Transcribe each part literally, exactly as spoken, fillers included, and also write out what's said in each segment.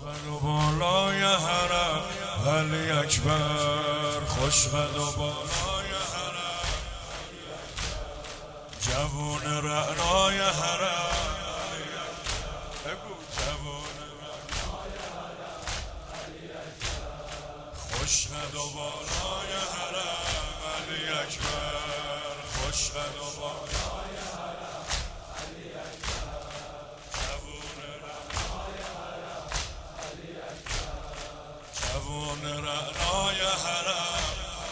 خوشقد و بالای حرم علی اکبر، خوشقد و بالای حرم جوون رعنای حرم، بگو جوون رعنای حرم خوشقد و بالای حرم علی اکبر، خوشقد و بالای حرم علی اکبر جوون رعنای حرم علی اکبر جوون رعنای حرم.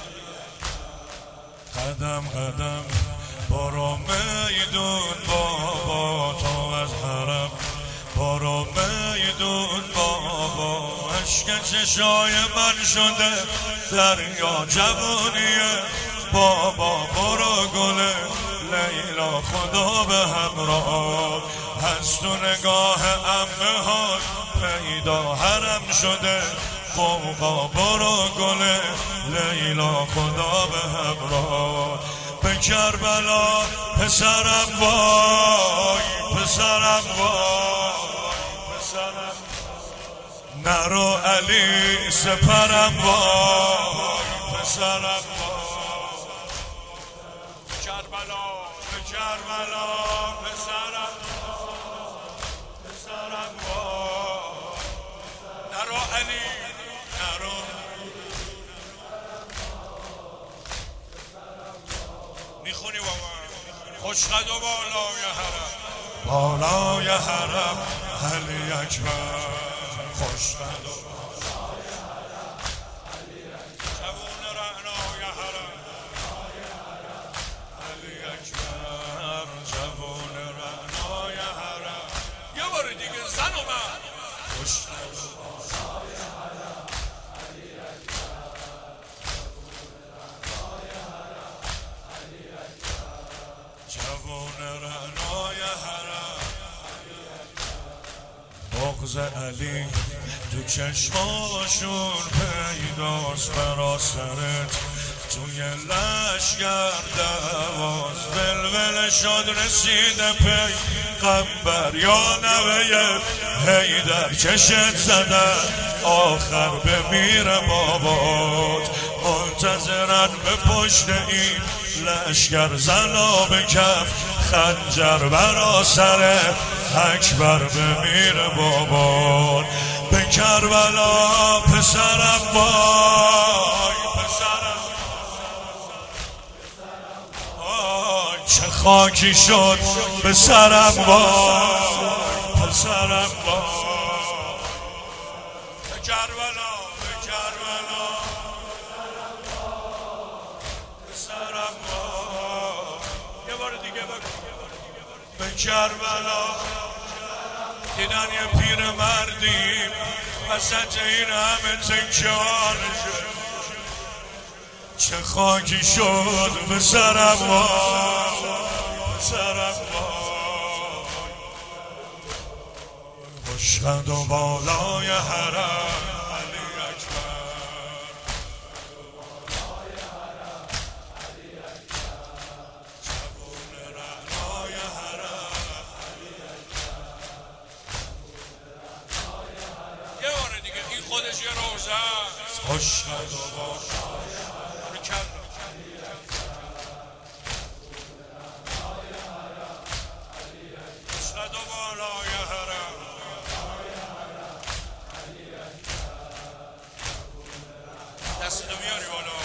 قدم قدم برو میدون بابا، تو از حرم برو میدون بابا، عشق چشای من شده دریا جوونیه بابا، برو گل لیلا خدا به همراه، از تو نگاه عمه ها پیدا حرم شده قوقا، برو گل لیلا خدا به همراه. به کربلا پسرم وای، پسرم وای، پسرم نرو علی سپرم وای، پسرم وای. کربلا به کربلا پسرم پسرم وای، نرو علی نرو. میخونی با من خوشقد و بالای حرم، بالای حرم علی اکبر، خوشقد و بالای حرم علی اکبر جوون رعنای حرم علی اکبر جوون رعنای حرم. یه بار دیگه زن و من خوشقد و بالای حرم علی اکبر جوون رعنای حرم. بغض علی تو چشماشون پیداست، برا سرت توی لشگر دواز، ولول شد رسیده پیغمبر یا نوه حیدر، چشت زدن آخر بمیره بابات، منتظرن به پشت این لشگر زنا به کف خنجر، برا سر اکبر بمیره بابات. به کربلا پسرم وای، پسرم وای، چه خاکی شد به سرم وای، پسرم وای. به کربلا به کربلا پسرم وای. یه بار دیگه بگو به کربلا. دیدن یه پیر مردیم وسط این همه تکیانشه، چه خاکی شد به سرم وای، به سرم وای. خوشقد و بالای حرم علی اکبر جوون رعنای حرم. یه باره دیگه این خودش یه روزه است. خوشقد و بالای حرم خوشقد و بالای حرم دستتو میاری بالا.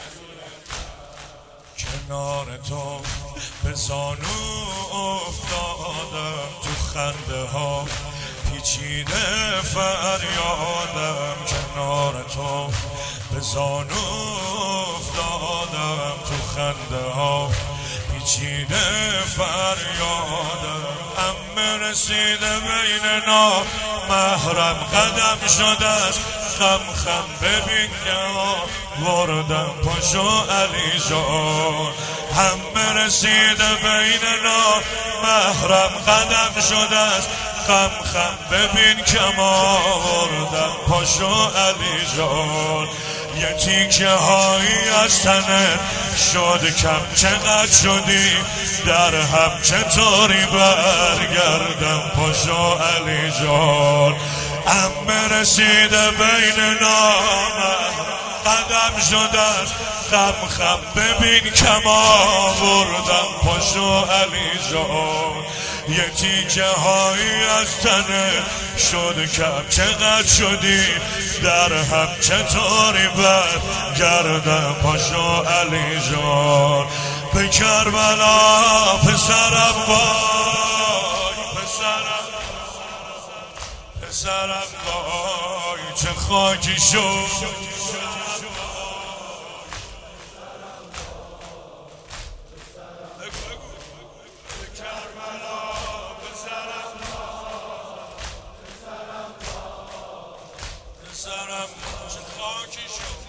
کنار تو به زانو افتادم، تو خنده ها پیچیده فریادم، کنار تو به زانو افتادم، تو خنده ها پیچیده فریادم. عمه رسیده بین نا محرم قدم شده است، خم خم ببین که وردم پاشو علی جان. همه رسیده بین نا محرم قدم شده است، خم خم ببین که ما وردم پاشو علی جان. یه تیکه هایی از تنه شد کم، چقدر شدی در هم چطوری برگردم پاشو علی جان. ام رسیده بین نامه قدم شدن خم خم ببین کم آوردم پاشو علی جان یه تیکه هایی از تنه شد کم چقدر شدی در هم چطوری بر گردم پاشو علی جان به کربلا پسرم وای پسرم پسرم وای چه خاکی شد پسرم چه خاکی شد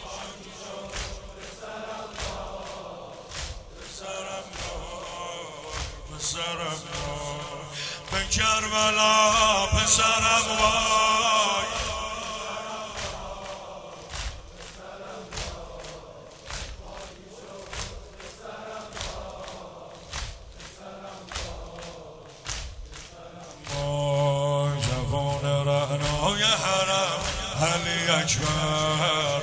پسرم پسرم به کربلا پسرم وای جوان رعنای حرم علی اکبر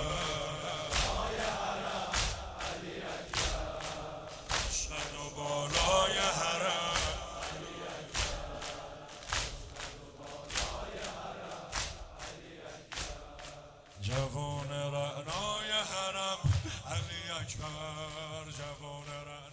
شد و بالای حرم جوان رعنای حرم علی اکبر جوان رعنای